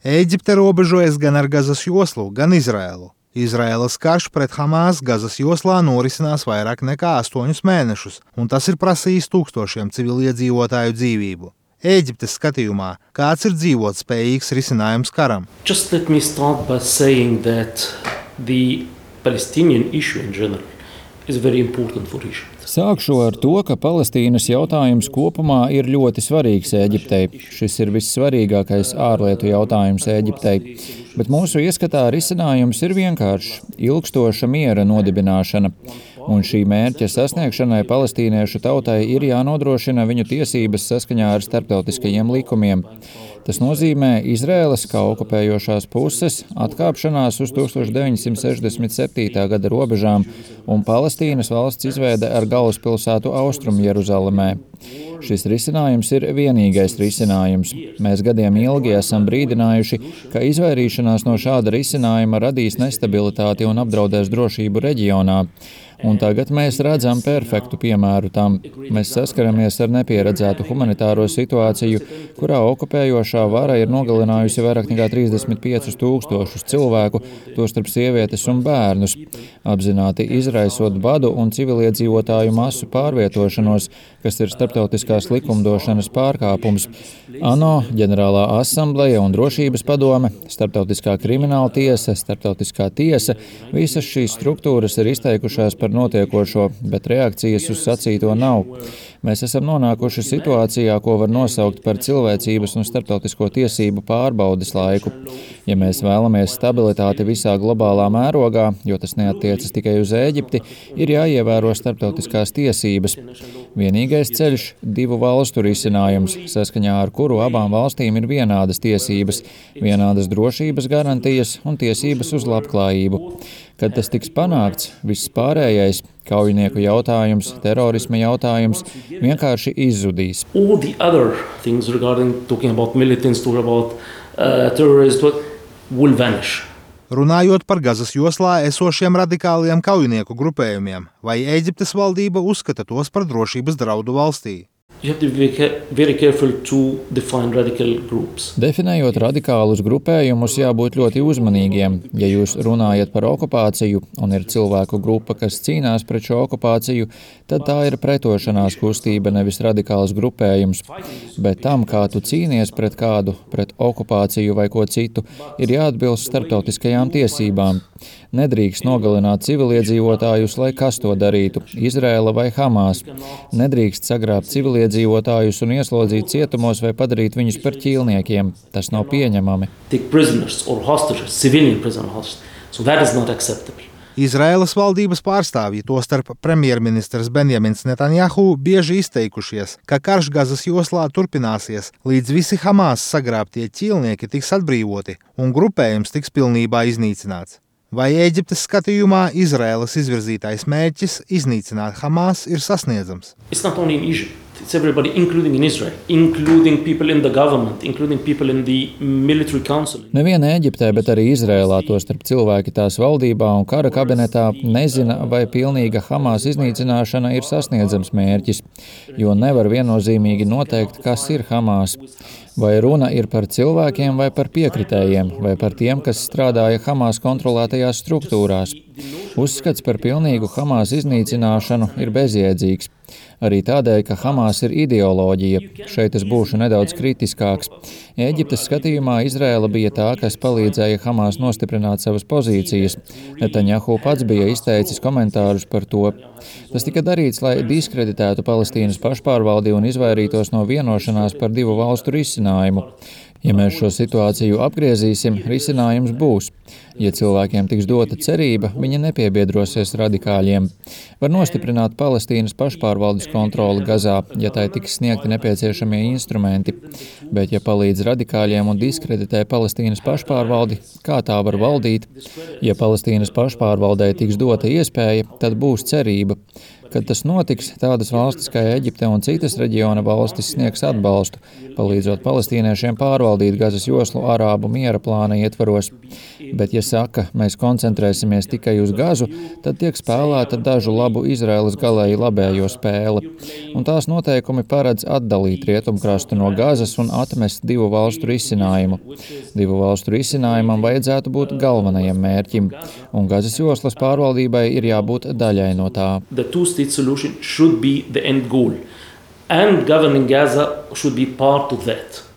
Ēģipte robežojas gan ar Gazas joslu, gan Izraēlu. Izraēlas karš pret Hamas Gazas joslā norisinās vairāk nekā 8 mēnešus, un tas ir prasījis tūkstošiem civiliedzīvotāju dzīvību. Ēģiptes skatījumā, kāds ir dzīvotspējīgs risinājums karam? Just let me start by saying that the Palestinian issue in general is very important for Egypt. Sākšu ar to, ka Palestīnas jautājums kopumā ir ļoti svarīgs Ēģiptei. Šis ir vissvarīgākais ārlietu jautājums Ēģiptei. Bet mūsu ieskatā risinājums ir vienkāršs – ilgstoša miera nodibināšana. Un šī mērķa sasniegšanai palestīniešu tautai ir jānodrošina viņu tiesības saskaņā ar starptautiskajiem likumiem. Tas nozīmē Izraēlas kā okupējošās puses atkāpšanās uz 1967. gada robežām un Palestīnas valsts izveide ar galvaspilsētu Austrum Jeruzalemē. Šis risinājums ir vienīgais risinājums. Mēs gadiem ilgi esam brīdinājuši, ka izvairīšanās no šāda risinājuma radīs nestabilitāti un apdraudēs drošību reģionā. Un tagad mēs redzam perfektu piemēru tam. Mēs saskaramies ar nepieredzētu humanitāro situāciju, kurā okupējošā vara ir nogalinājusi vairāk nekā 35 000 cilvēku, tostarp sievietes un bērnus, apzināti izraisot badu un civiliedzīvotāju masu pārvietošanos, kas ir starptautiskās likumdošanas pārkāpums. ANO, ģenerālā asambleja un drošības padome, starptautiskā krimināla tiesa, starptautiskā tiesa, visas šīs struktūras ir izteikušās par notiekošo, bet reakcijas uz sacīto nav. Mēs esam nonākuši situācijā, ko var nosaukt par cilvēcības un starptautisko tiesību pārbaudes laiku. Ja mēs vēlamies stabilitāti visā globālā mērogā, jo tas neattiecas tikai uz Ēģipti, ir jāievēro starptautiskās tiesības. Vienīgais ceļš – 2 valstu risinājums, saskaņā ar kuru abām valstīm ir vienādas tiesības, vienādas drošības garantijas un tiesības uz labklājību. Kad tas tiks panākts, viss pārējais – kaujinieku jautājums, terorisma jautājums – vienkārši izzudīs. All the other things regarding talking about militants, talking about terrorists will vanish. Runājot par Gazas joslā esošiem radikāliem kaujinieku grupējumiem, vai Ēģiptes valdība uzskata tos par drošības draudu valstī? You have to be very careful to define radical groups. Definējot radikālus grupējumus, jābūt ļoti uzmanīgiem. Ja jūs runājat par okupāciju un ir cilvēku grupa, kas cīnās pret šo okupāciju, tad tā ir pretošanās kustība, nevis radikāls grupējums. Bet tam, kā tu cīnies pret kādu, pret okupāciju vai ko citu, ir jāatbilst starptautiskajām tiesībām. Nedrīkst nogalināt civiliedzīvotājus, lai kas to darītu, Izraēla vai Hamas. Nedrīkst sagrābt civiliedzīvotājus un ieslodzīt cietumos vai padarīt viņus par ķīlniekiem. Tas nav pieņemami. Izraēlas valdības pārstāvji, tostarp premjerministrs Benjamins Netanjahu, bieži izteikušies, ka karš Gazas joslā turpināsies, līdz visi Hamas sagrābtie ķīlnieki tiks atbrīvoti un grupējums tiks pilnībā iznīcināts. Vai Ēģiptes skatījumā Izraēlas izvirzītais mērķis iznīcināt Hamas ir sasniedzams? It's not only in Egypt. It's everybody, including in Israel, including people in the government, including people in the military council. Nevien Ēģiptē, bet arī Izrēlā, tostarp cilvēki tās valdībā un kara kabinetā nezina, vai pilnīga Hamas iznīcināšana ir sasniedzams mērķis, jo nevar viennozīmīgi noteikt, kas ir Hamas. Vai runa ir par cilvēkiem vai par piekritējiem, vai par tiem, kas strādāja Hamas kontrolētajās struktūrās. Uzskats par pilnīgu Hamas iznīcināšanu ir bezjēdzīgs. Arī tādēļ, ka Hamas ir ideoloģija. Šeit es būšu nedaudz kritiskāks. Ēģiptes skatījumā Izraēla bija tā, kas palīdzēja Hamas nostiprināt savas pozīcijas. Netanjahu pats bija izteicis komentārus par to. Tas tika darīts, lai diskreditētu Palestīnas pašpārvaldi un izvairītos no vienošanās par 2 valstu risinājumu. Ja mēs šo situāciju apgriezīsim, risinājums būs. Ja cilvēkiem tiks dota cerība, viņi nepiebiedrosies radikāļiem. Var nostiprināt Palestīnas pašpārvaldes kontroli Gazā, ja tai tiks sniegti nepieciešamie instrumenti. Bet ja palīdz radikāļiem un diskreditē Palestīnas pašpārvaldi, kā tā var valdīt? Ja Palestīnas pašpārvaldei tiks dota iespēja, tad būs cerība. Kad tas notiks, tādas valstis kā Eģipte un citas reģiona valstis sniegs atbalstu, palīdzot palestīniešiem pārvaldīt Gazas joslu Arābu miera plāna ietvaros. Bet, ja saka, mēs koncentrēsimies tikai uz Gazu, tad tiek spēlēta dažu labu Izraēlas galēji labējo spēle. Un tās noteikumi paredz atdalīt rietumkrastu no Gazas un atmest divu valstu risinājumu. Divu valstu risinājumam vajadzētu būt galvenajam mērķim, un Gazas joslas pārvaldībai ir jābūt daļai no tā. The two-state solution should be the end goal, and governing Gaza should be part of that.